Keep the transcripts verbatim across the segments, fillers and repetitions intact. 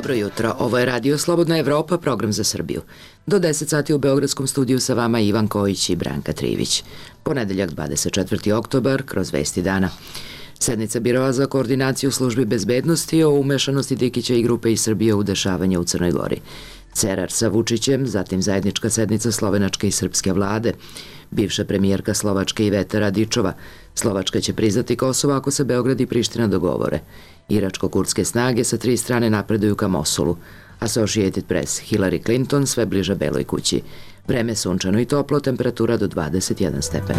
Dobro jutro, ovo je Radio Slobodna Evropa, program za Srbiju. Do deset sati u Beogradskom studiju sa vama Ivan Kojić i Branka Trivić. Ponedeljak dvadeset četvrti oktobar, kroz vesti dana. Sednica Biroa za koordinaciju službi bezbednosti o umešanosti Dikića i grupe iz Srbije u dešavanje u Crnoj Gori. Cerar sa Vučićem, zatim zajednička sednica slovenačke i srpske vlade. Bivša premijerka Slovačke Iveta Radičova. Slovačka će priznati Kosovo ako se Beograd i Priština dogovore. Iračko-kurdske snage sa tri strane napreduju ka Mosulu. Associated Press, Hillary Clinton sve bliža Beloj kući. Vreme sunčano i toplo, temperatura do dvadeset jedan stepen.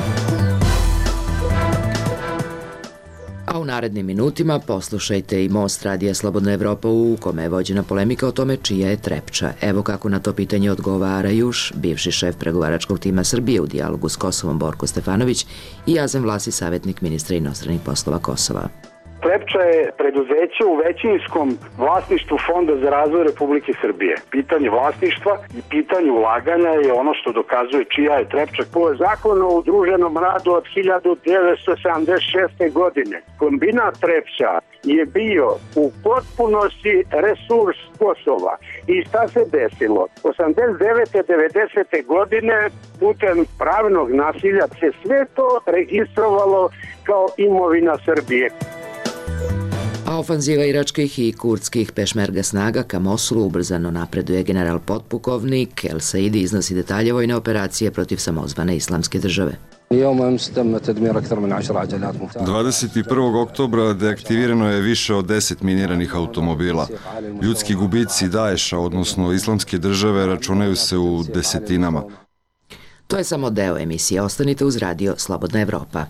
A u narednim minutima poslušajte i Most Radija Slobodna Evropa u kome je vođena polemika o tome čija je Trepča. Evo kako na to pitanje odgovara Juš, bivši šef pregovaračkog tima Srbije u dijalogu s Kosovom Borko Stefanović i Azem Vlasi, savjetnik ministra inostranih poslova Kosova. Trepča je preduzeće u većinskom vlasništvu Fonda za razvoj Republike Srbije. Pitanje vlasništva i pitanje ulaganja je ono što dokazuje čija je Trepča. Po zakonu o udruženom radu od hiljadu devetsto sedamdeset šeste. godine kombinat Trepča je bio u potpunosti resurs Kosova. I šta se desilo? osamdeset devete devedesete. godine putem pravnog nasilja se sve to registrovalo kao imovina Srbije. A ofanziva iračkih i kurdskih pešmerga snaga ka Mosulu ubrzano napreduje. General potpukovnik El Saidi iznosi detalje vojne operacije protiv samozvane islamske države. dvadeset prvog oktobra deaktivirano je više od deset miniranih automobila. Ljudski gubici Daesha, odnosno islamske države, računaju se u desetinama. To je samo deo emisije. Ostanite uz Radio Slobodna Evropa.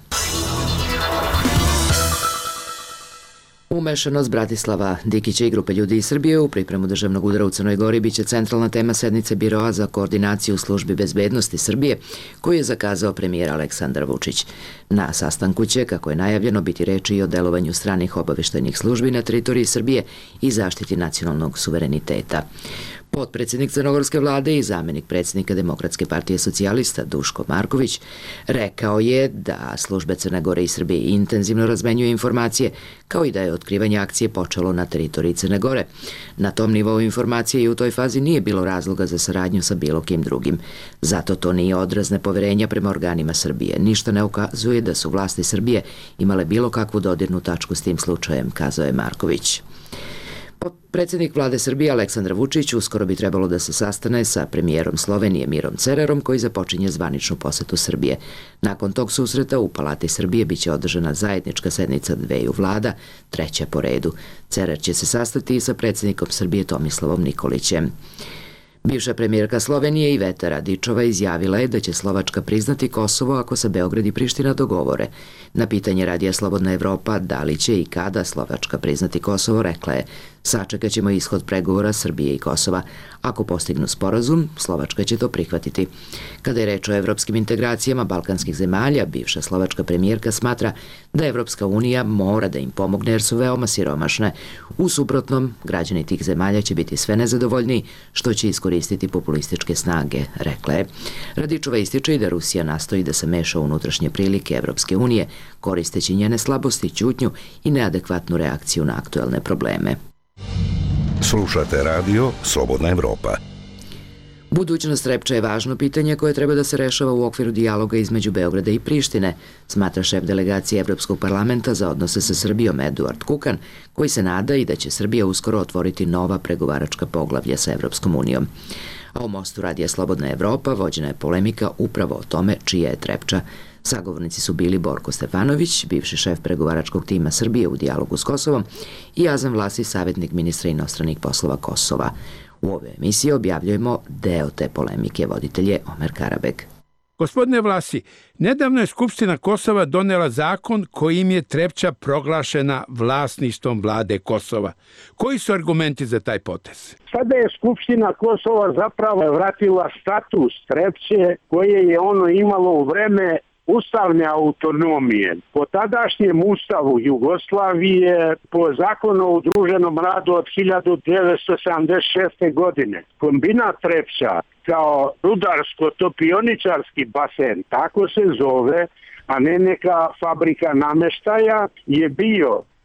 Umešanost Bratislava Dikića i grupe ljudi iz Srbije u pripremu državnog udara u Crnoj Gori biće centralna tema sednice Biroa za koordinaciju službi bezbednosti Srbije, koju je zakazao premijer Aleksandar Vučić. Na sastanku će, kako je najavljeno, biti reči i o delovanju stranih obaveštajnih službi na teritoriji Srbije i zaštiti nacionalnog suvereniteta. Potpredsjednik crnogorske vlade i zamenik predsjednika Demokratske partije socijalista Duško Marković rekao je da službe Crne Gore i Srbije intenzivno razmenjuju informacije, kao i da je otkrivanje akcije počelo na teritoriji Crne Gore. Na tom nivou informacije i u toj fazi nije bilo razloga za saradnju sa bilo kim drugim. Zato to nije odraz nepoverenja prema organima Srbije. Ništa ne ukazuje da su vlasti Srbije imale bilo kakvu dodirnu tačku s tim slučajem, kazao je Marković. Predsjednik vlade Srbije Aleksandar Vučić uskoro bi trebalo da se sastane sa premijerom Slovenije Mirom Cerarom, koji započinje zvaničnu posetu Srbije. Nakon tog susreta u Palati Srbije biće održana zajednička sednica dveju vlada, treća po redu. Cerar će se sastati i sa predsjednikom Srbije Tomislavom Nikolićem. Bivša premijerka Slovenije Iveta Radičova izjavila je da će Slovačka priznati Kosovo ako se Beograd i Priština dogovore. Na pitanje Radija Slobodna Evropa da li će i kada Slovačka priznati Kosovo, rekla je: sačekat ćemo ishod pregovora Srbije i Kosova. Ako postignu sporazum, Slovačka će to prihvatiti. Kada je reč o evropskim integracijama balkanskih zemalja, bivša slovačka premijerka smatra da Evropska unija mora da im pomogne jer su veoma siromašne. U suprotnom, građani tih zemalja će biti sve nezadovoljniji, što će iskoristiti populističke snage, rekla je. Radičova ističe i da Rusija nastoji da se meša u unutrašnje prilike Evropske unije, koristeći njene slabosti, ćutnju i neadekvatnu reakciju na aktuelne probleme. Slušate Radio Slobodna Evropa. Budućnost Trepče je važno pitanje koje treba da se rešava u okviru dijaloga između Beograda i Prištine, smatra šef delegacije Evropskog parlamenta za odnose sa Srbijom Eduard Kukan, koji se nada i da će Srbija uskoro otvoriti nova pregovaračka poglavlja sa Evropskom unijom. A u Mostu Radija Slobodna Evropa vođena je polemika upravo o tome čija je Trepča. Sagovornici su bili Borko Stefanović, bivši šef pregovaračkog tima Srbije u dijalogu s Kosovom, i Azem Vlasi, savjetnik ministra inostranih poslova Kosova. U ovoj emisiji objavljujemo deo te polemike, voditelj je Omer Karabeg. Gospodine Vlasi, nedavno je Skupština Kosova donela zakon kojim je Trepča proglašena vlasništvom vlade Kosova. Koji su argumenti za taj potez? Sada je Skupština Kosova zapravo vratila status Trepče koje je ono imalo u vreme ustavne autonomije. Po tadašnjem ustavu Jugoslavije, po zakonu o udruženom radu od hiljadu devetsto sedamdeset šeste. godine, kombinat Trepča kao rudarsko-topioničarski basen, tako se zove, a ne neka fabrika nameštaja, je bio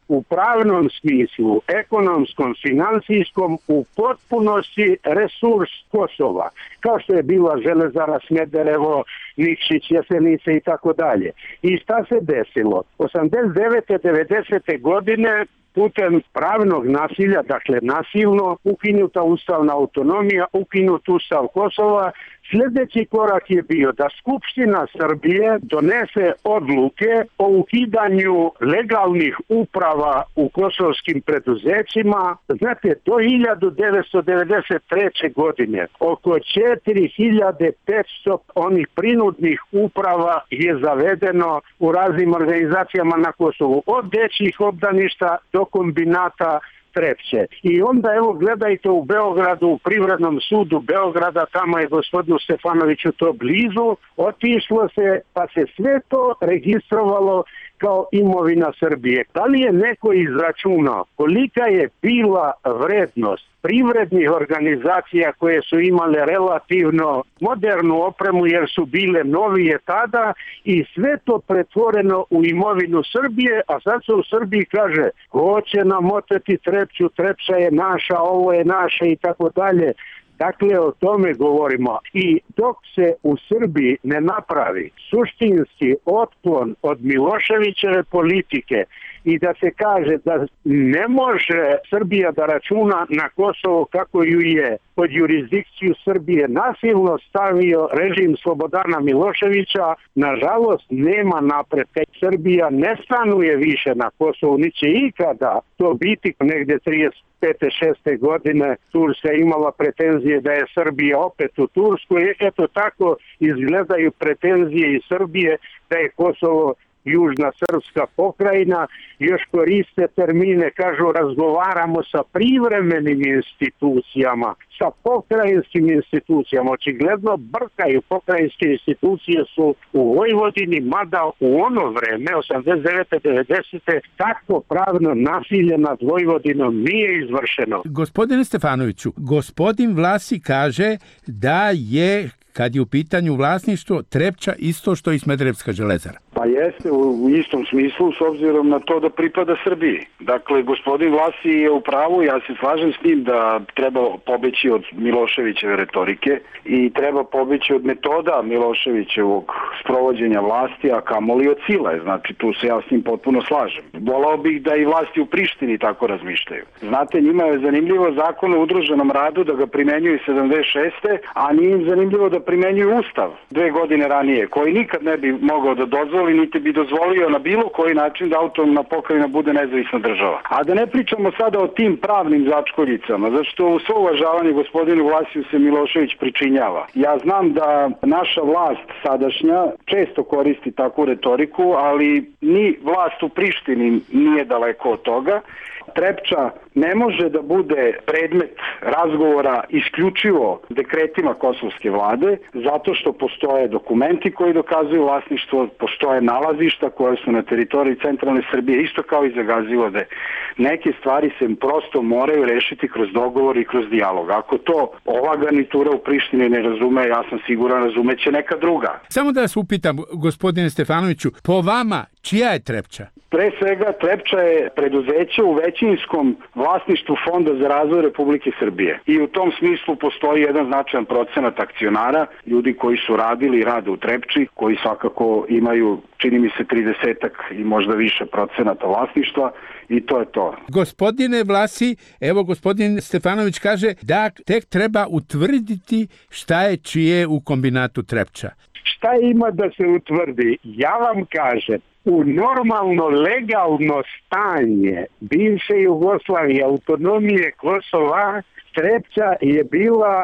u pravnom smislu, ekonomskom, finansijskom, u potpunosti resurs Kosova, kao što je bila Železara Smederevo, Nikšić, Jesenice i tako dalje. I šta se desilo? osamdeset devete devedesete godine putem pravnog nasilja, dakle nasilno, ukinuta ustavna autonomija, ukinut ustav Kosova. Sljedeći korak je bio da Skupština Srbije donese odluke o ukidanju legalnih uprava u kosovskim preduzećima. Znate, do hiljadu devetsto devedeset treće. godine oko četiri hiljade petsto onih prinudnih uprava je zavedeno u raznim organizacijama na Kosovu, od dečjih obdaništa do kombinata Trepče. I onda evo gledajte u Beogradu, u Privrednom sudu Beograda, tamo je gospodinu Stefanoviću to blizu, otišlo se pa se sve to registrovalo kao imovina Srbije. Da li je neko izračunao kolika je bila vrednost privrednih organizacija koje su imale relativno modernu opremu jer su bile novije tada i sve to pretvoreno u imovinu Srbije, a sad se u Srbiji kaže ko će nam oteti Trepču, Trepča je naša, ovo je naše i tako dalje. Dakle, o tome govorimo. I dok se u Srbiji ne napravi suštinski otklon od Miloševićeve politike i da se kaže da ne može Srbija da računa na Kosovo kako ju je pod jurisdikciju Srbije nasilno stavio režim Slobodana Miloševića, nažalost nema napretka. Srbija ne stanuje više na Kosovu, ni će ikada to biti. Negdje trideset pete šeste. godine Turska imala pretenzije da je Srbija opet u Turskoj. Eto tako izgledaju pretenzije iz Srbije da je Kosovo južna srpska pokrajina, još koriste termine, kažu razgovaramo sa privremenim institucijama, sa pokrajinskim institucijama. Očigledno brkaju, pokrajinske institucije su u Vojvodini, mada u ono vreme, osamdeset devete devedesete. takvo pravno nasilje nad Vojvodinom nije izvršeno. Gospodine Stefanoviću, gospodin Vlasi kaže da je, kad je u pitanju vlasništvo, Trepča isto što i Smederevska železara. Pa jeste, u istom smislu, s obzirom na to da pripada Srbiji. Dakle, gospodin Vlasi je u pravu, ja se slažem s njim da treba pobeći od Miloševićeve retorike i treba pobeći od metoda Miloševićevog sprovođenja vlasti, a kamoli od sile. Znači, tu se ja s njim potpuno slažem. Volao bih da i vlasti u Prištini tako razmišljaju. Znate, njima je zanimljivo zakon o udruženom radu da ga primenjuju sedamdeset šeste. a nije im zanimljivo da primenjuju ustav dve godine ranije, koji nikad ne bi mogao da dozvoli niti bi dozvolio na bilo koji način da autonomna pokrajina bude nezavisna država. A da ne pričamo sada o tim pravnim začkoljicama, zašto u svo uvažavanje gospodinu Vlasiju se Milošević pričinjava. Ja znam da naša vlast sadašnja često koristi takvu retoriku, ali ni vlast u Prištini nije daleko od toga. Trepča ne može da bude predmet razgovora isključivo dekretima kosovske vlade, zato što postoje dokumenti koji dokazuju vlasništvo, postoje nalazišta koje su na teritoriji centralne Srbije, isto kao i za Gazivode. Neke stvari se prosto moraju rešiti kroz dogovor i kroz dijalog. Ako to ova garnitura u Prištini ne razume, ja sam siguran razumeće neka druga. Samo da vas upitam, gospodine Stefanoviću, po vama, čija je Trepča? Pre svega, Trepča je preduzeće u većinskom vlasništvu Fonda za razvoj Republike Srbije. I u tom smislu postoji jedan značajan procenat akcionara, ljudi koji su radili i rade u Trepči, koji svakako imaju, čini mi se, tridesetak i možda više procenata vlasništva i to je to. Gospodine Vlasi, evo gospodin Stefanović kaže da tek treba utvrditi šta je čije u kombinatu Trepča. Šta ima da se utvrdi? Ja vam kažem, u normalno legalno stanje bivše Jugoslavije, autonomije Kosova, Trepča je bila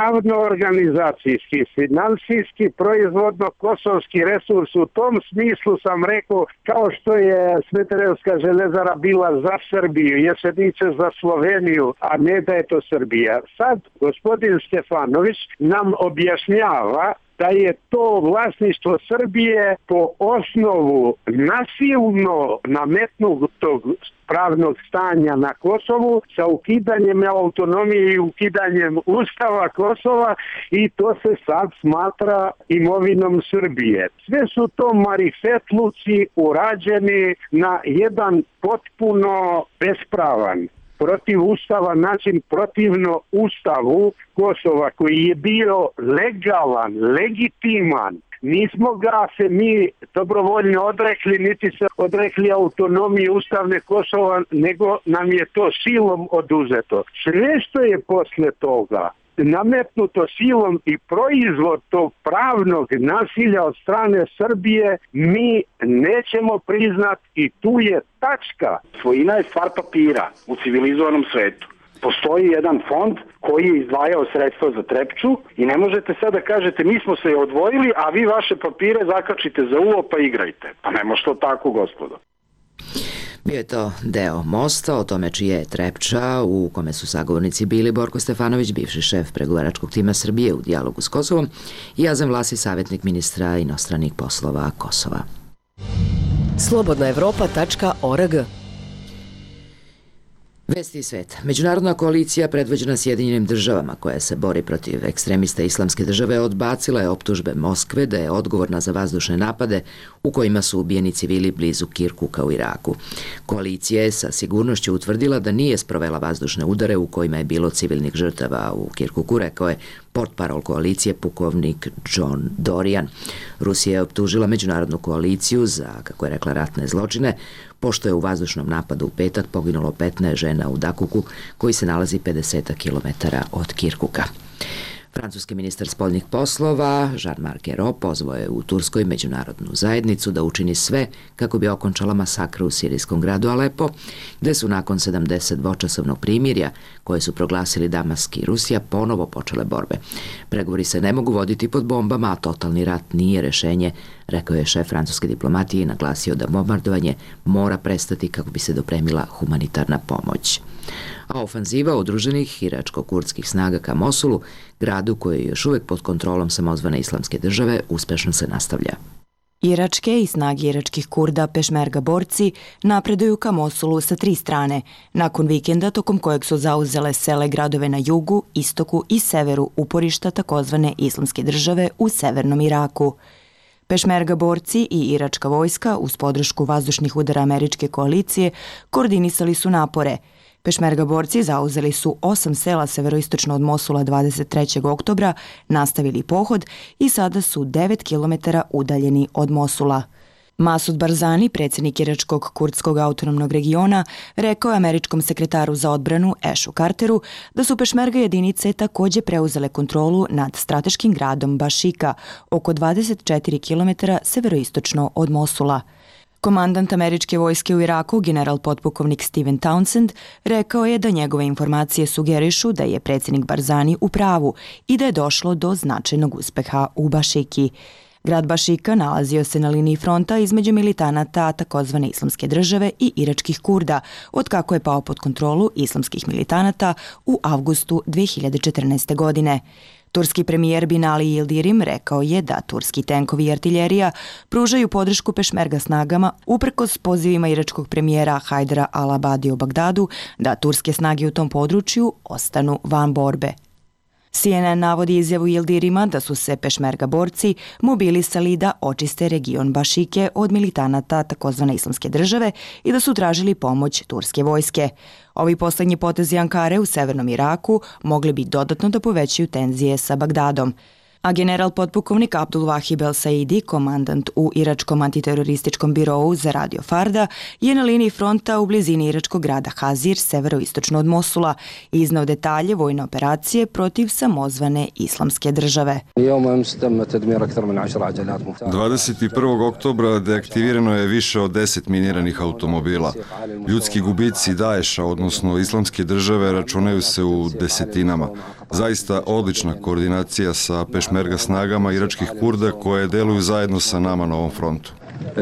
pravno-organizacijski, finansijski, proizvodno-kosovski resurs. U tom smislu sam rekao, kao što je Smederevska železara bila za Srbiju, Jesenice za Sloveniju, a ne da je to Srbija. Sad gospodin Stefanović nam objašnjava da je to vlasništvo Srbije po osnovu nasilno nametnutog pravnog stanja na Kosovu sa ukidanjem autonomije i ukidanjem Ustava Kosova i to se sad smatra imovinom Srbije. Sve su to marifetluci urađeni na jedan potpuno bespravan, protiv Ustava način, protivno Ustavu Kosova koji je bio legalan, legitiman. Nismo ga se mi dobrovoljno odrekli, niti se odrekli autonomije ustavne Kosova, nego nam je to silom oduzeto. Sve što je posle toga nametnuto silom i proizvod tog pravnog nasilja od strane Srbije mi nećemo priznati i tu je tačka. Svojina je stvar papira u civilizovanom svetu. Postoji jedan fond koji je izdvajao sredstva za Trepču i ne možete sad da kažete mi smo se odvojili, a vi vaše papire zakačite za uvo pa igrajte. Pa ne može to tako, gospodo. Bio je to deo mosta, o tome čije je Trepča, u kome su sagovornici bili Borko Stefanović, bivši šef pregovaračkog tima Srbije u dijalogu s Kosovom, i Azem Vlasi, savjetnik ministra inostranih poslova Kosova. slobodna evropa tačka org. Vesti iz sveta. Međunarodna koalicija predvođena Sjedinjenim državama koja se bori protiv ekstremista islamske države odbacila je optužbe Moskve da je odgovorna za vazdušne napade u kojima su ubijeni civili blizu Kirkuka u Iraku. Koalicija je sa sigurnošću utvrdila da nije sprovela vazdušne udare u kojima je bilo civilnih žrtava u Kirkuku, rekao je portparol koalicije pukovnik John Dorian. Rusija je optužila međunarodnu koaliciju za, kako je rekla, ratne zločine, pošto je u vazdušnom napadu u petak poginulo petnaest žena u Dakuku, koji se nalazi pedeset kilometara od Kirkuka. Francuski ministar spoljnih poslova Jean-Marc Ayrault pozvao je u Turskoj međunarodnu zajednicu da učini sve kako bi okončala masakr u sirijskom gradu Alepo, gde su nakon sedamdeset dvočasovnog primirja koje su proglasili Damask i Rusija ponovo počele borbe. Pregovori se ne mogu voditi pod bombama, a totalni rat nije rešenje, rekao je šef francuske diplomatije i naglasio da bombardovanje mora prestati kako bi se dopremila humanitarna pomoć. A ofanziva udruženih iračko-kurdskih snaga ka Mosulu, gradu koji je još uvek pod kontrolom samozvane islamske države, uspešno se nastavlja. Iračke i snage iračkih Kurda pešmerga borci napreduju ka Mosulu sa tri strane, nakon vikenda tokom kojeg su zauzele sele gradove na jugu, istoku i severu uporišta takozvane islamske države u severnom Iraku. Pešmerga borci i iračka vojska uz podršku vazdušnih udara američke koalicije koordinisali su napore. Pešmerga borci zauzeli su osam sela severoistočno od Mosula dvadeset trećeg oktobra, nastavili pohod i sada su devet kilometara udaljeni od Mosula. Masud Barzani, predsjednik iračkog kurdskog autonomnog regiona, rekao je američkom sekretaru za odbranu Ashu Carteru da su pešmerga jedinice takođe preuzele kontrolu nad strateškim gradom Bašika, oko dvadeset četiri kilometara severoistočno od Mosula. Komandant američke vojske u Iraku, general potpukovnik Steven Townsend, rekao je da njegove informacije sugerišu da je predsjednik Barzani u pravu i da je došlo do značajnog uspeha u Bašiki. Grad Bašika nalazio se na liniji fronta između militanata takozvane islamske države i iračkih Kurda, otkako je pao pod kontrolu islamskih militanata u avgustu dve hiljade četrnaeste. godine. Turski premijer Binali Yildirim rekao je da turski tenkovi i artiljerija pružaju podršku pešmerga snagama uprkos pozivima iračkog premijera Hajdara al-Abadi u Bagdadu da turske snage u tom području ostanu van borbe. C N N navodi izjavu Yildirima da su se pešmerga borci mobilisali da očiste region Bašike od militanata takozvane islamske države i da su tražili pomoć turske vojske. Ovi poslednji potezi Ankare u severnom Iraku mogli bi dodatno da povećaju tenzije sa Bagdadom. A general potpukovnik Abdul Wahib El Saidi, komandant u iračkom antiterorističkom birovu za radio Farda, je na liniji fronta u blizini iračkog grada Hazir, severoistočno od Mosula, i iznao detalje vojne operacije protiv samozvane islamske države. dvadeset prvog oktobra deaktivirano je više od deset miniranih automobila. Ljudski gubici Daesha, odnosno islamske države, računaju se u desetinama. Zaista odlična koordinacija sa pešmerga snagama iračkih Kurda koje deluju zajedno sa nama na ovom frontu.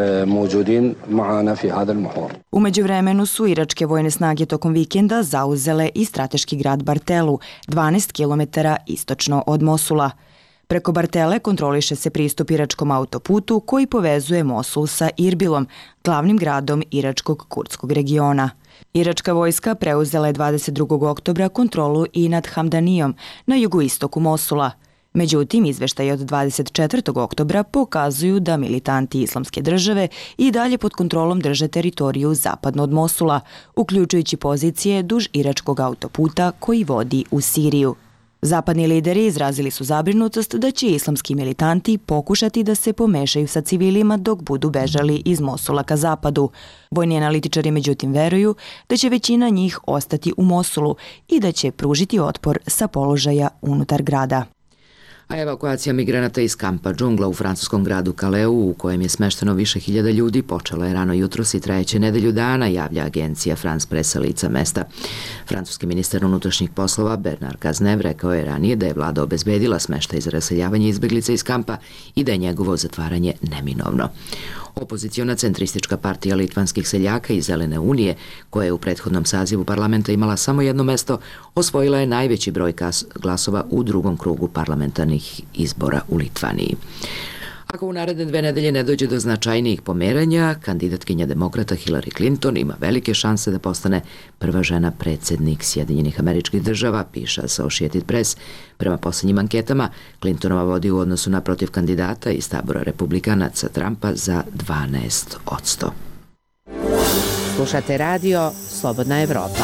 U međuvremenu su iračke vojne snage tokom vikenda zauzele i strateški grad Bartelu, dvanaest kilometara istočno od Mosula. Preko Bartele kontroliše se pristup iračkom autoputu koji povezuje Mosul sa Irbilom, glavnim gradom iračkog kurdskog regiona. Iračka vojska preuzela je dvadeset drugog oktobra kontrolu i nad Hamdanijom na jugoistoku Mosula. Međutim, izveštaji od dvadeset četvrtog oktobra pokazuju da militanti Islamske države i dalje pod kontrolom drže teritoriju zapadno od Mosula, uključujući pozicije duž iračkog autoputa koji vodi u Siriju. Zapadni lideri izrazili su zabrinutost da će islamski militanti pokušati da se pomešaju sa civilima dok budu bežali iz Mosula ka zapadu. Vojni analitičari međutim veruju da će većina njih ostati u Mosulu i da će pružiti otpor sa položaja unutar grada. A evakuacija migranata iz kampa džungla u francuskom gradu Kaleu, u kojem je smešteno više hiljada ljudi, počela je rano jutros i trajeće nedelju dana, javlja agencija France Pressa lica mesta. Francuski ministar unutrašnjih poslova Bernard Cazeneuve rekao je ranije da je vlada obezbedila smeštaj za raseljavanje izbeglica iz kampa i da je njegovo zatvaranje neminovno. Opoziciona centristička partija litvanskih seljaka i Zelene unije, koja je u prethodnom sazivu parlamenta imala samo jedno mesto, osvojila je najveći broj glasova u drugom krugu parlamentarnih izbora u Litvaniji. Ako u naredne dve nedelje ne dođe do značajnijih pomeranja, kandidatkinja demokrata Hillary Clinton ima velike šanse da postane prva žena predsjednik Sjedinjenih Američkih Država, piše Associated Press. Prema posljednjim anketama, Clintonova vodi u odnosu na protiv kandidata iz tabora republikanaca Trumpa za dvanaest posto. Slušate radio Slobodna Evropa.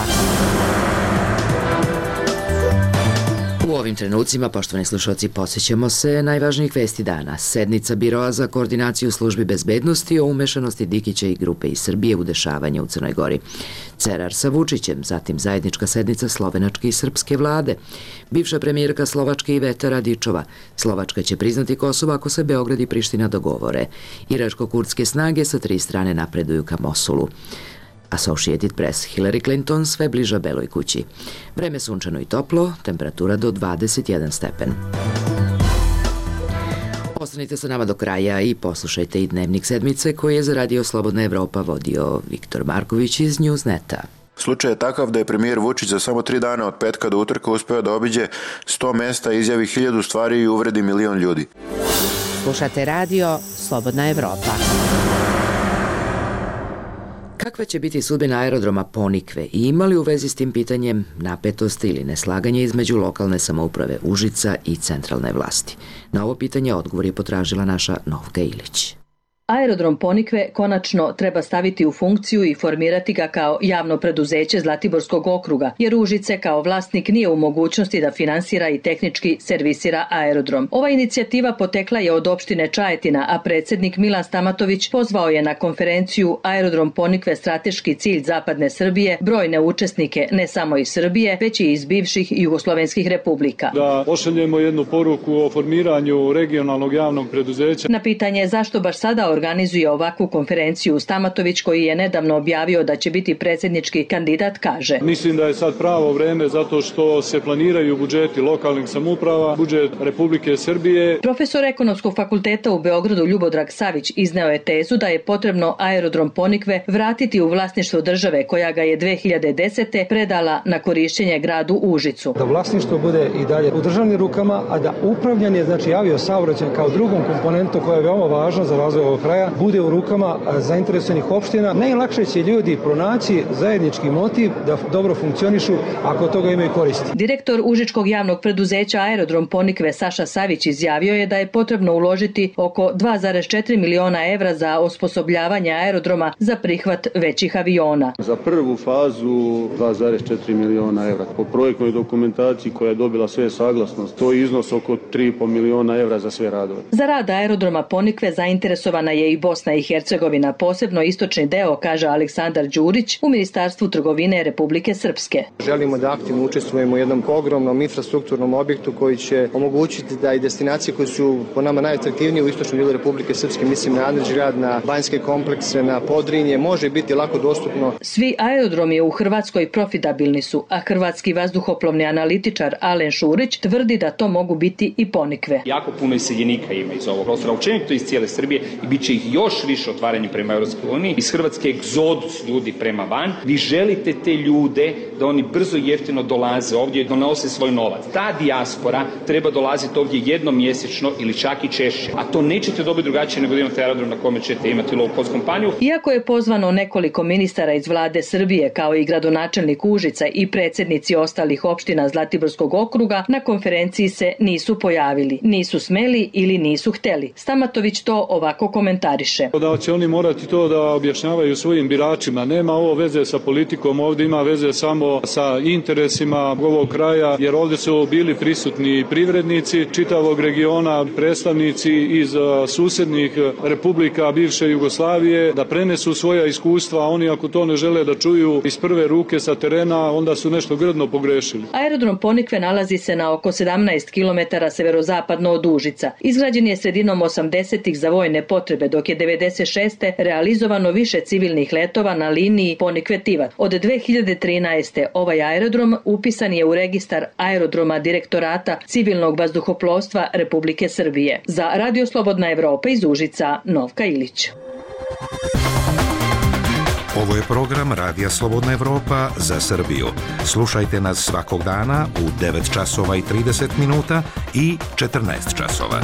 U ovim trenucima, poštovani slušalci, posjećamo se najvažnijih vesti dana. Sednica Biroa za koordinaciju službi bezbednosti o umešanosti Dikića i grupe iz Srbije u dešavanje u Crnoj Gori. Cerar sa Vučićem, zatim zajednička sednica slovenačke i srpske vlade. Bivša premijerka Slovačke Iveta Radičova. Slovačka će priznati Kosovo ako se Beograd i Priština dogovore. Iračko-kurdske snage sa tri strane napreduju ka Mosulu. Associated Press, Hillary Clinton sve bliža Beloj kući. Vreme sunčano i toplo, temperatura do dvadeset jedan stepen. Ostanite sa nama do kraja i poslušajte i dnevnik sedmice koji je za Radio Slobodna Evropa vodio Viktor Marković iz Newsneta. Slučaj je takav da je premijer Vučić za samo tri dana od petka do utorka uspeo da obiđe sto mesta, izjavi hiljadu stvari i uvredi milion ljudi. Slušate radio Slobodna Evropa. Kakva će biti sudbina aerodroma Ponikve i ima li u vezi s tim pitanjem napetosti ili neslaganje između lokalne samouprave Užica i centralne vlasti? Na ovo pitanje odgovor je potražila naša Novka Ilić. Aerodrom Ponikve konačno treba staviti u funkciju i formirati ga kao javno preduzeće Zlatiborskog okruga, jer Užice kao vlasnik nije u mogućnosti da finansira i tehnički servisira aerodrom. Ova inicijativa potekla je od opštine Čajetina, a predsjednik Milan Stamatović pozvao je na konferenciju Aerodrom Ponikve strateški cilj zapadne Srbije brojne učesnike ne samo iz Srbije, već i iz bivših jugoslovenskih republika. Da pošaljemo jednu poruku o formiranju regionalnog javnog preduzeća. Na pitanje zašto baš sada organizuje ovakvu konferenciju, Stamatović, koji je nedavno objavio da će biti predsjednički kandidat, kaže: Mislim da je sad pravo vreme zato što se planiraju budžeti lokalnih samouprava, budžet Republike Srbije. Profesor Ekonomskog fakulteta u Beogradu Ljubodrag Savić izneo je tezu da je potrebno aerodrom Ponikve vratiti u vlasništvo države koja ga je dve hiljade desete predala na korišćenje gradu Užicu. Da vlasništvo bude i dalje u državnim rukama, a da upravljanje, znači avio saobraćaj kao drugom komponentu koja je veoma važna za razvoj ovog kraja, bude u rukama zainteresovanih opština. Najlakše će ljudi pronaći zajednički motiv da dobro funkcionišu ako od toga imaju koristi. Direktor Užičkog javnog preduzeća Aerodrom Ponikve Saša Savić izjavio je da je potrebno uložiti oko dva zarez četiri miliona evra za osposobljavanje aerodroma za prihvat većih aviona. Za prvu fazu dva zarez četiri miliona evra. Po projektnoj dokumentaciji koja je dobila sve saglasnost, to je iznos oko tri i po miliona evra za sve radove. Za rad aerodroma Ponikve zainteresovana je i Bosna i Hercegovina, posebno istočni deo, kaže Aleksandar Đurić u Ministarstvu trgovine Republike Srpske. Želimo da aktivno učestvujemo u jednom ogromnom infrastrukturnom objektu koji će omogućiti da i destinacije koje su po nama najatraktivnije u istočnom dijelu Republike Srpske, mislim na Andrićgrad, na banjske komplekse, na Podrinje, može biti lako dostupno. Svi aerodromi u Hrvatskoj profitabilni su, a hrvatski vazduhoplovni analitičar Alen Šurić tvrdi da to mogu biti i Ponikve. Jako puno iseljenika ima iz ovog prostora, učenito iz cijele Srbije i bit će ih još više otvaranje prema Europskoj uniji, iz Hrvatske egzodus ljudi prema van. Vi želite te ljude da oni brzo i jeftino dolaze ovdje i donose svoj novac. Ta dijaspora treba dolaziti ovdje jednom mjesečno ili čak i češće. A to nećete dobiti drugačije nego da imate aerodrom na kome ćete imati low cost kompaniju. Iako je pozvano nekoliko ministara iz vlade Srbije, kao i gradonačelnik Užica i predsjednici ostalih opština Zlatiborskog okruga, na konferenciji se nisu pojavili, nisu smeli ili nisu hteli. Stamatović to ovako komentariše. Da će oni morati to da objašnjavaju svojim biračima. Nema ovo veze sa politikom, ovdje ima veze samo sa interesima ovog kraja, jer ovdje su bili prisutni privrednici čitavog regiona, predstavnici iz susjednih republika bivše Jugoslavije, da prenesu svoja iskustva, a oni ako to ne žele da čuju iz prve ruke sa terena, onda su nešto grdno pogrešili. Aerodrom Ponikve nalazi se na oko sedamnaest kilometara severozapadno od Užica. Izgrađen je sredinom osamdesetih za vojne potrebe, dok je devedeset šeste realizovano više civilnih letova na liniji Ponikve-Tivat. Od dve hiljade trinaeste. ovaj aerodrom upisan je u registar aerodroma Direktorata civilnog vazduhoplovstva Republike Srbije. Za Radio Slobodna Evropa iz Užica, Novka Ilić. Ovo je program Radija Slobodna Evropa za Srbiju. Slušajte nas svakog dana u devet časova i trideset minuta i četrnaest časova.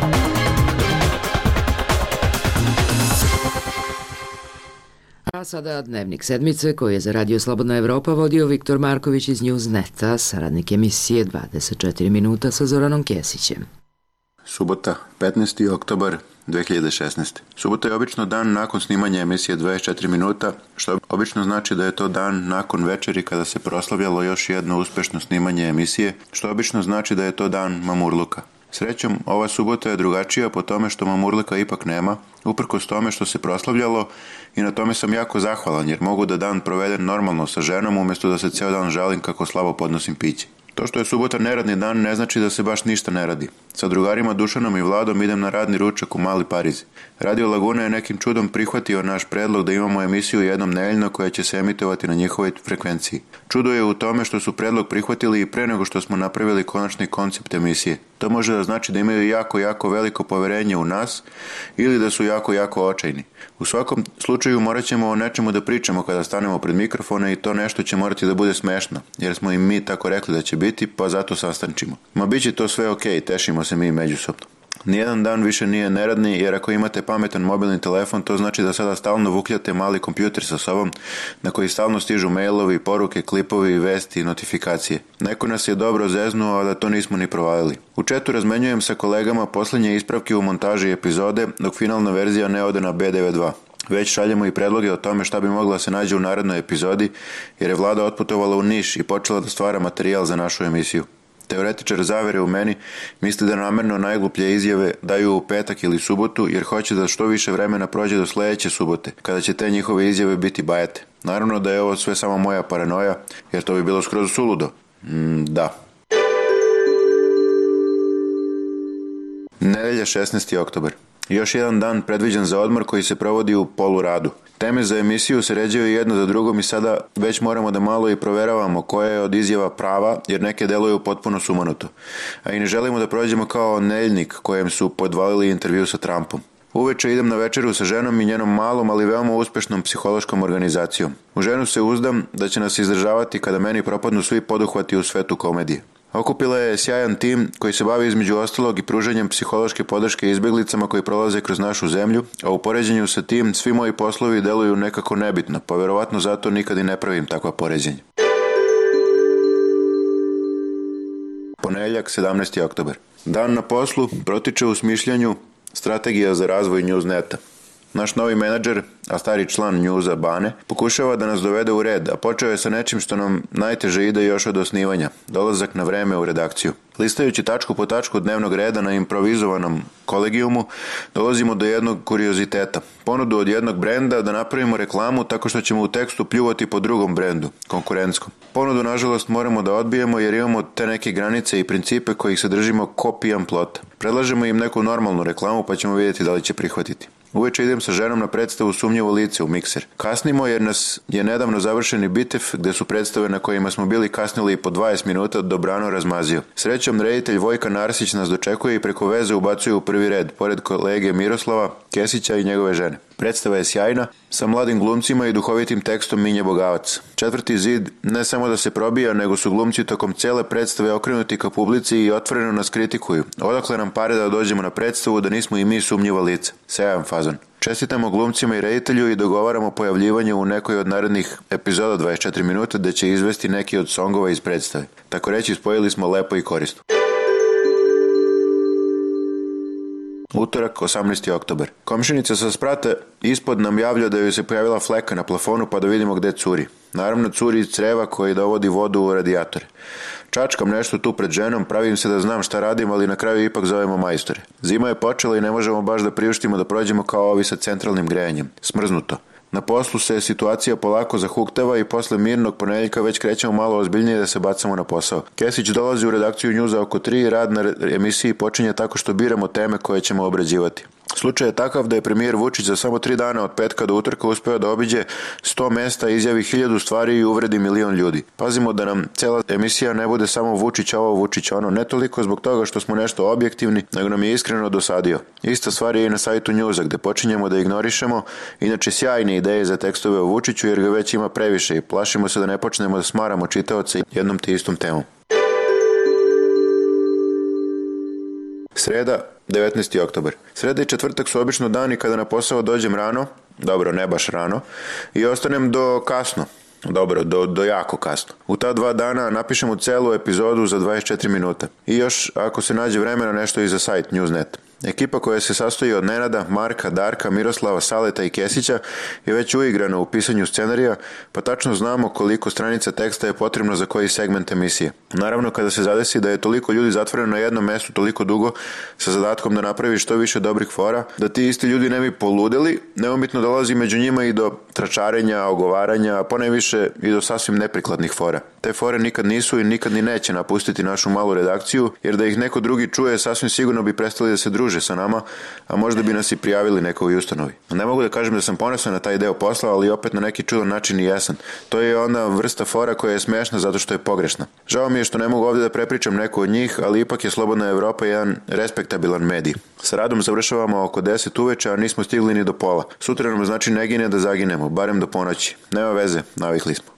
A sada dnevnik sedmice koji je za Radio Slobodna Evropa vodio Viktor Marković iz Newsneta, saradnik emisije dvadeset četiri minuta sa Zoranom Kesićem. Subota, petnaesti oktobar dve hiljade šesnaeste. Subota je obično dan nakon snimanja emisije dvadeset četiri minuta, što obično znači da je to dan nakon večeri kada se proslavljalo još jedno uspešno snimanje emisije, što obično znači da je to dan mamurluka. Srećom, ova subota je drugačija po tome što mamurluka ipak nema, uprkos tome što se proslavljalo, i na tome sam jako zahvalan jer mogu da dan provedem normalno sa ženom umjesto da se ceo dan žalim kako slabo podnosim piće. To što je subota neradni dan ne znači da se baš ništa ne radi. Sa drugarima Dušanom i Vladom idem na radni ručak u Mali Pariz. Radio Laguna je nekim čudom prihvatio naš predlog da imamo emisiju jednom nedeljno koja će se emitovati na njihovoj frekvenciji. Čudo je u tome što su predlog prihvatili i pre nego što smo napravili konačni koncept emisije. To može da znači da imaju jako, jako veliko poverenje u nas ili da su jako, jako očajni. U svakom slučaju morat ćemo o nečemu da pričamo kada stanemo pred mikrofone i to nešto će morati da bude smešno, jer smo im mi tako rekli da će biti, pa zato sastančimo. Ma bit će to sve okej, tešimo se mi međusobno. Nijedan dan više nije neradni, jer ako imate pametan mobilni telefon, to znači da sada stalno vukljate mali kompjuter sa sobom na koji stalno stižu mailovi, poruke, klipovi, vesti i notifikacije. Neko nas je dobro zeznuo, a da to nismo ni provalili. U chatu razmenjujem sa kolegama posljednje ispravke u montaži epizode, dok finalna verzija ne ode na B devedeset dva. Već šaljemo i predloge o tome šta bi mogla se nađe u narednoj epizodi, jer je Vlada otputovala u Niš i počela da stvara materijal za našu emisiju. Teoretičar zavere u meni misli da namerno najgluplje izjave daju u petak ili subotu jer hoće da što više vremena prođe do sledeće subote, kada će te njihove izjave biti bajate. Naravno da je ovo sve samo moja paranoja, jer to bi bilo skroz suludo. Mm, da. Nedelja, šesnaesti oktobar. Još jedan dan predviđen za odmor koji se provodi u poluradu. Teme za emisiju se ređaju jedno za drugom i sada već moramo da malo i proveravamo koja je od izjava prava, jer neke deluju potpuno sumanuto. A i ne želimo da prođemo kao nedeljnik kojem su podvalili intervju sa Trumpom. Uveče idem na večeru sa ženom i njenom malom, ali veoma uspešnom psihološkom organizacijom. U ženu se uzdam da će nas izdržavati kada meni propadnu svi poduhvati u svetu komedije. Okupila je sjajan tim koji se bavi između ostalog i pružanjem psihološke podrške izbjeglicama koji prolaze kroz našu zemlju, a u poređenju sa tim svi moji poslovi deluju nekako nebitno, pa verovatno zato nikad i ne pravim takva poređenja. Ponedeljak, sedamnaesti oktobar. Dan na poslu protiče u smišljanju strategija za razvoj Newsneta. Naš novi menadžer, a stari član Newsa Bane, pokušava da nas dovede u red, a počeo je sa nečim što nam najteže ide još od osnivanja, dolazak na vreme u redakciju. Listajući tačku po tačku dnevnog reda na improvizovanom kolegijumu, dolazimo do jednog kurioziteta. Ponudu od jednog brenda da napravimo reklamu tako što ćemo u tekstu pljuvati po drugom brendu, konkurentskom. Ponudu, nažalost, moramo da odbijemo jer imamo te neke granice i principe kojih se držimo ko pijan plota. Predlažemo im neku normalnu reklamu pa ćemo vidjeti da li će prihvatiti. Uveče idem sa ženom na predstavu Sumnjivo lice u Mikser. Kasnimo jer nas je nedavno završeni Bitev, gde su predstave na kojima smo bili kasnili i po dvadeset minuta, dobrano razmazio. Srećom, reditelj Vojka Narsić nas dočekuje i preko veze ubacuje u prvi red, pored kolege Miroslava Kesića i njegove žene. Predstava je sjajna, sa mladim glumcima i duhovitim tekstom Minje Bogavac. Četvrti zid ne samo da se probija, nego su glumci tokom cele predstave okrenuti ka publici i otvoreno nas kritikuju. Odakle nam pare da dođemo na predstavu da nismo i mi sumnjiva lica. Sjajan fazon. Čestitamo glumcima i reditelju i dogovaramo pojavljivanje u nekoj od narednih epizoda dvadeset četiri minuta da će izvesti neki od songova iz predstave. Tako reći, spojili smo lepo i korisno. Utorak, osamnaesti oktobar. Komšinica sa sprata ispod nam javlja da joj se pojavila fleka na plafonu pa da vidimo gde curi. Naravno, curi iz creva koji dovodi vodu u radijatore. Čačkam nešto tu pred ženom, pravim se da znam šta radim, ali na kraju ipak zovemo majstore. Zima je počela i ne možemo baš da priuštimo da prođemo kao ovi sa centralnim grejanjem. Smrznuto. Na poslu se situacija polako zahuktava i posle mirnog ponedeljka već krećemo malo ozbiljnije da se bacamo na posao. Kesić dolazi u redakciju Njuza oko tri i rad na emisiji počinje tako što biramo teme koje ćemo obrađivati. Slučaj je takav da je premijer Vučić za samo tri dana od petka do utorka uspeo da obiđe sto mesta, izjavi hiljadu stvari i uvredi milion ljudi. Pazimo da nam cela emisija ne bude samo Vučić ovo, Vučić ono, ne toliko zbog toga što smo nešto objektivni, nego nam je iskreno dosadio. Ista stvar je i na sajtu Njuza gde počinjemo da ignorišemo inače sjajne ideje za tekstove o Vučiću jer ga već ima previše i plašimo se da ne počnemo da smaramo čitaoce jednom te istom temom. Sreda, devetnaesti oktobar. Sreda i četvrtak su obično dani kada na posao dođem rano, dobro, ne baš rano, i ostanem do kasno, dobro, do, do jako kasno. U ta dva dana napišemo celu epizodu za dvadeset četiri minuta. I još, ako se nađe vremena, nešto i za sajt Newsnet. Ekipa koja se sastoji od Nenada, Marka, Darka, Miroslava, Saleta i Kesića je već uigrana u pisanju scenarija, pa tačno znamo koliko stranica teksta je potrebno za koji segment emisije. Naravno, kada se zadesi da je toliko ljudi zatvoreno na jednom mestu toliko dugo sa zadatkom da napravi što više dobrih fora, da ti isti ljudi ne bi poludeli, neumitno dolazi među njima i do tračarenja, ogovaranja, a ponajviše i do sasvim neprikladnih fora. Te fore nikad nisu i nikad ni neće napustiti našu malu redakciju, jer da ih neko drugi čuje, sasvim sigurno bi prestali da se druže sa nama, a možda bi nas i prijavili nekoj ustanovi. Ne mogu da kažem da sam ponosan na taj deo posla, ali opet na neki čudan način i jesan. To je ona vrsta fora koja je smešna zato što je pogrešna. Žao mi je što ne mogu ovdje da prepričam neku od njih, ali ipak je Slobodna Evropa jedan respektabilan medij. Sa radom završavamo oko deset uveče, a nismo stigli ni do pola. Sutra nam znači ne gine da zaginemo, barem do ponoći. Nema veze, navikli smo.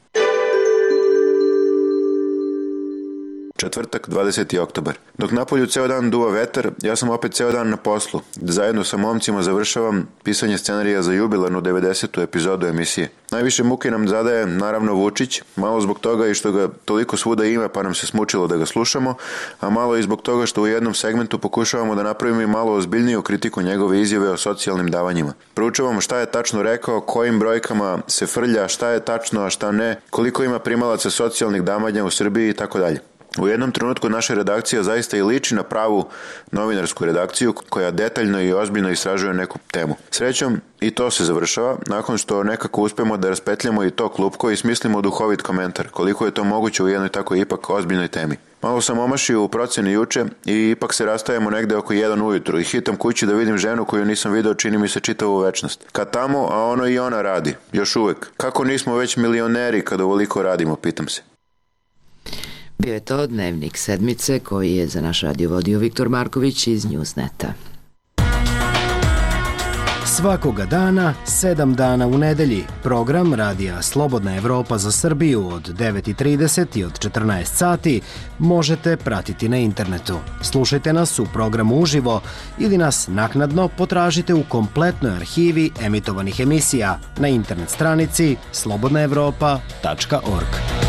Četvrtak, dvadeseti oktobar. Dok napolju ceo dan duva vetar, ja sam opet ceo dan na poslu. Zajedno sa momcima završavam pisanje scenarija za jubilarnu devedesetu epizodu emisije. Najviše muke nam zadaje, naravno, Vučić, malo zbog toga i što ga toliko svuda ima pa nam se smučilo da ga slušamo, a malo i zbog toga što u jednom segmentu pokušavamo da napravimo i malo ozbiljniju kritiku njegove izjave o socijalnim davanjima. Proučavamo šta je tačno rekao, kojim brojkama se frlja, šta je tačno, a šta ne, koliko ima primalaca socijalnih davanja u Srbiji i tako dalje. U jednom trenutku naša redakcija zaista i liči na pravu novinarsku redakciju koja detaljno i ozbiljno istražuje neku temu. Srećom, i to se završava, nakon što nekako uspemo da raspetljamo i to klupko i smislimo duhovit komentar, koliko je to moguće u jednoj tako ipak ozbiljnoj temi. Malo sam omašio u proceni juče i ipak se rastajemo negde oko jedan ujutru i hitam kući da vidim ženu koju nisam video čini mi se čitavu večnost. Kad tamo, a ono i ona radi, još uvek. Kako nismo već milioneri kad ovoliko radimo, pitam se. Bio je to Dnevnik sedmice koji je za naš radio vodio Viktor Marković iz Newsneta. Svakoga dana, sedam dana u nedelji, program Radija Slobodna Evropa za Srbiju od devet i trideset i od četrnaest sati možete pratiti na internetu. Slušajte nas u programu uživo ili nas naknadno potražite u kompletnoj arhivi emitovanih emisija na internet stranici slobodna evropa tačka org.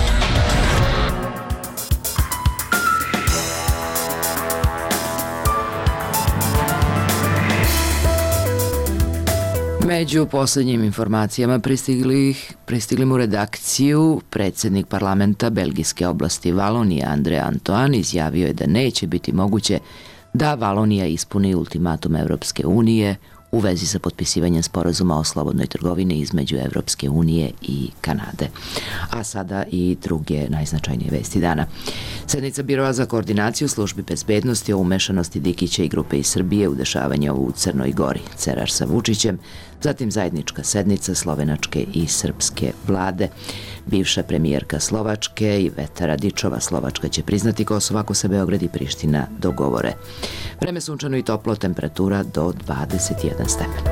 Među poslednjim informacijama pristigli, pristigli mu redakciju predsjednik parlamenta belgijske oblasti Valonije André Antoine izjavio je da neće biti moguće da Valonija ispuni ultimatum Evropske unije u vezi sa potpisivanjem sporazuma o slobodnoj trgovini između Evropske unije i Kanade. A sada i druge najznačajnije vesti dana. Sednica Biroa za koordinaciju službi bezbednosti o umešanosti Dikića i grupe iz Srbije u dešavanja u Crnoj Gori, Cerar sa Vučićem, zatim zajednička sednica slovenačke i srpske vlade. Bivša premijerka Slovačke Iveta Radičova, Slovačka će priznati Kosovo ako se Beograd i Priština dogovore. Vreme sunčano i toplo, temperatura do dvadeset jedan stepen.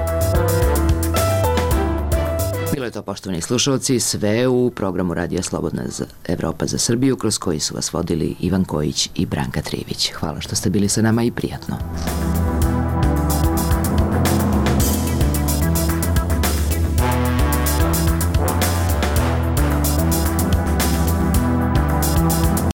Bilo je to, poštovani slušalci, sve u programu Radija Slobodna Evropa za Srbiju, kroz koji su vas vodili Ivan Kojić i Branka Trivić. Hvala što ste bili sa nama i prijatno.